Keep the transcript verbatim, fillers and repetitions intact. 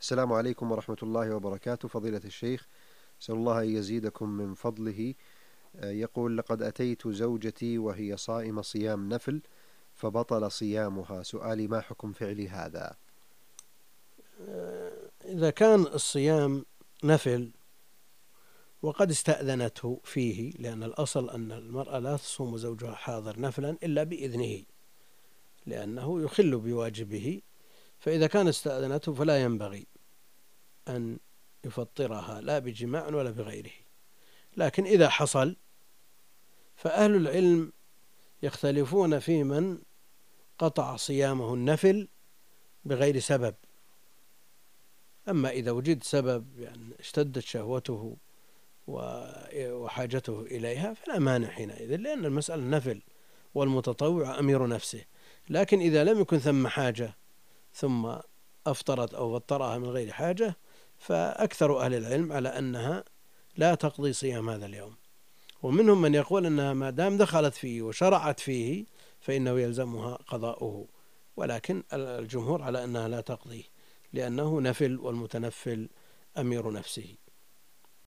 السلام عليكم ورحمة الله وبركاته فضيلة الشيخ، أسأل الله أن يزيدكم من فضله. يقول: لقد أتيت زوجتي وهي صائمة صيام نفل فبطل صيامها، سؤالي ما حكم فعل هذا؟ إذا كان الصيام نفل وقد استأذنته فيه، لأن الأصل أن المرأة لا تصوم زوجها حاضر نفلا إلا بإذنه لأنه يخل بواجبه، فإذا كان استأذنته فلا ينبغي أن يفطرها لا بجماع ولا بغيره. لكن إذا حصل فأهل العلم يختلفون في من قطع صيامه النفل بغير سبب. أما إذا وجد سبب، يعني اشتدت شهوته وحاجته إليها، فلا مانع حينئذ، لأن المسألة نفل والمتطوع أمير نفسه. لكن إذا لم يكن ثم حاجة ثم أفطرت أو فطرها من غير حاجة، فأكثر أهل العلم على أنها لا تقضي صيام هذا اليوم. ومنهم من يقول أنها ما دام دخلت فيه وشرعت فيه فإنه يلزمها قضاؤه، ولكن الجمهور على أنها لا تقضيه لأنه نفل والمتنفل أمير نفسه.